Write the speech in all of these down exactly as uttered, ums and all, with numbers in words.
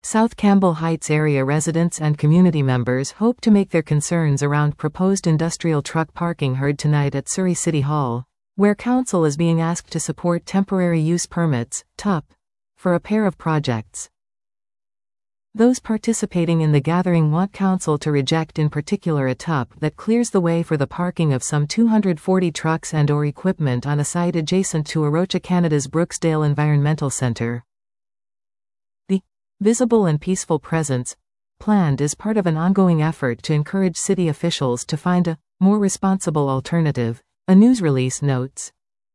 South Campbell Heights area residents and community members hope to make their concerns around proposed industrial truck parking heard tonight at Surrey City Hall, where Council is being asked to support temporary use permits, T U P, for a pair of projects. Those participating in the gathering want Council to reject in particular a T U P that clears the way for the parking of some two hundred forty trucks and or equipment on a site adjacent to Arocha Canada's Brooksdale Environmental Centre. The visible and peaceful presence planned is part of an ongoing effort to encourage city officials to find a more responsible alternative, a news release notes.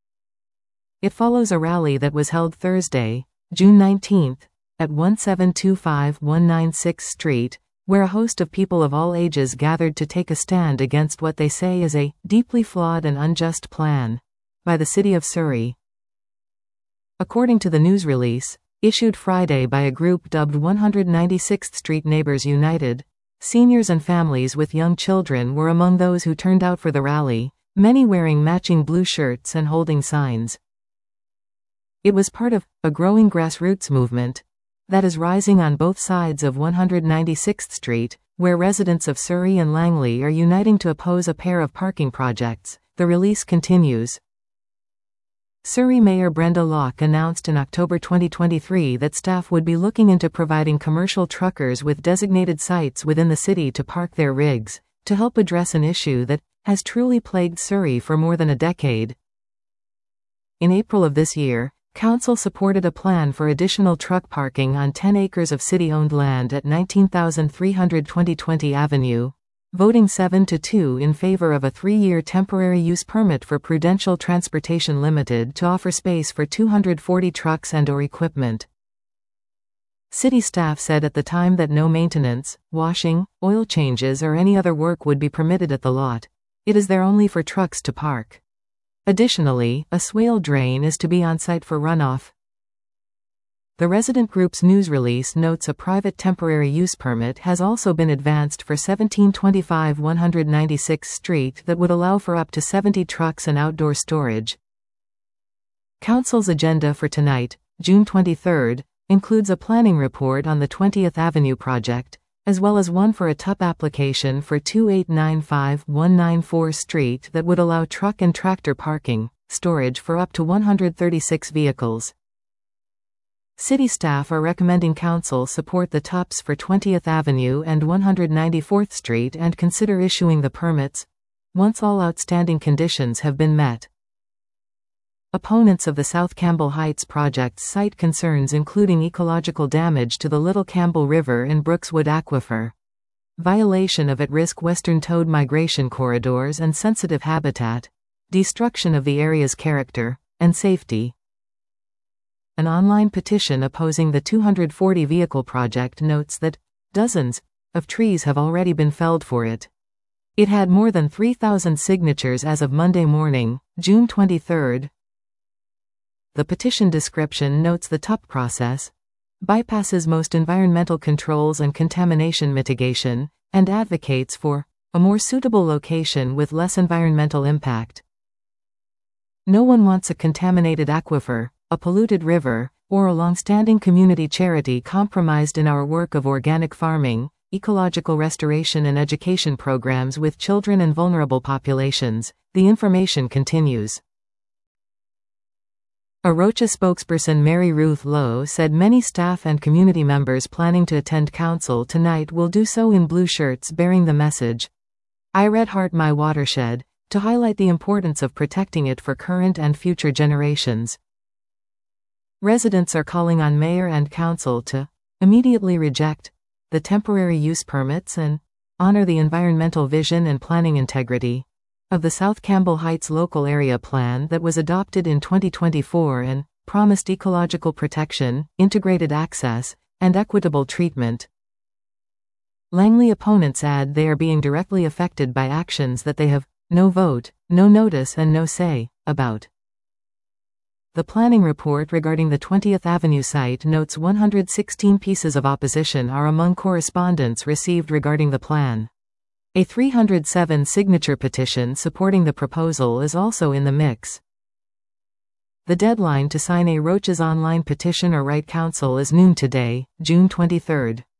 It follows a rally that was held Thursday, June nineteenth, at one seven two five one nine sixth Street, where a host of people of all ages gathered to take a stand against what they say is a deeply flawed and unjust plan by the City of Surrey. According to the news release, issued Friday by a group dubbed one ninety-sixth Street Neighbors United, seniors and families with young children were among those who turned out for the rally, many wearing matching blue shirts and holding signs. It was part of a growing grassroots movement that is rising on both sides of one ninety-sixth Street, where residents of Surrey and Langley are uniting to oppose a pair of parking projects. The release continues. Surrey Mayor Brenda Locke announced in October twenty twenty-three that staff would be looking into providing commercial truckers with designated sites within the city to park their rigs, to help address an issue that has truly plagued Surrey for more than a decade. In April of this year, Council supported a plan for additional truck parking on ten acres of city-owned land at nineteen thousand three hundred twenty Twenty Avenue, voting seven to two in favor of a three-year temporary use permit for Prudential Transportation Limited to offer space for two hundred forty trucks and or equipment. City staff said at the time that no maintenance, washing, oil changes or any other work would be permitted at the lot. It is there only for trucks to park. Additionally, a swale drain is to be on site for runoff. The resident group's news release notes a private temporary use permit has also been advanced for seventeen twenty-five one ninety-sixth Street that would allow for up to seventy trucks and outdoor storage. Council's agenda for tonight, June twenty-third, includes a planning report on the twentieth Avenue project, as well as one for a T U P application for twenty-eight ninety-five one ninety-fourth Street that would allow truck and tractor parking, storage for up to one hundred thirty-six vehicles. City staff are recommending Council support the T U Ps for twentieth Avenue and one hundred ninety-fourth Street and consider issuing the permits once all outstanding conditions have been met. Opponents of the South Campbell Heights project cite concerns including ecological damage to the Little Campbell River and Brookswood Aquifer, violation of at-risk western toad migration corridors and sensitive habitat, destruction of the area's character and safety. An online petition opposing the two hundred forty vehicle project notes that dozens of trees have already been felled for it. It had more than three thousand signatures as of Monday morning, June twenty-third. The petition description notes the T U P process bypasses most environmental controls and contamination mitigation, and advocates for a more suitable location with less environmental impact. No one wants a contaminated aquifer, a polluted river, or a long-standing community charity compromised in our work of organic farming, ecological restoration and education programs with children and vulnerable populations. The information continues. Arocha spokesperson Mary Ruth Lowe said many staff and community members planning to attend Council tonight will do so in blue shirts bearing the message, "I Red Heart My Watershed," to highlight the importance of protecting it for current and future generations. Residents are calling on Mayor and Council to immediately reject the temporary use permits and honor the environmental vision and planning integrity of the South Campbell Heights Local Area Plan that was adopted in twenty twenty-four and promised ecological protection, integrated access, and equitable treatment. Langley opponents add they are being directly affected by actions that they have no vote, no notice and no say about. The planning report regarding the twentieth Avenue site notes one hundred sixteen pieces of opposition are among correspondence received regarding the plan. A three hundred seven signature petition supporting the proposal is also in the mix. The deadline to sign a Roaches online petition or write counsel is noon today, June twenty-third.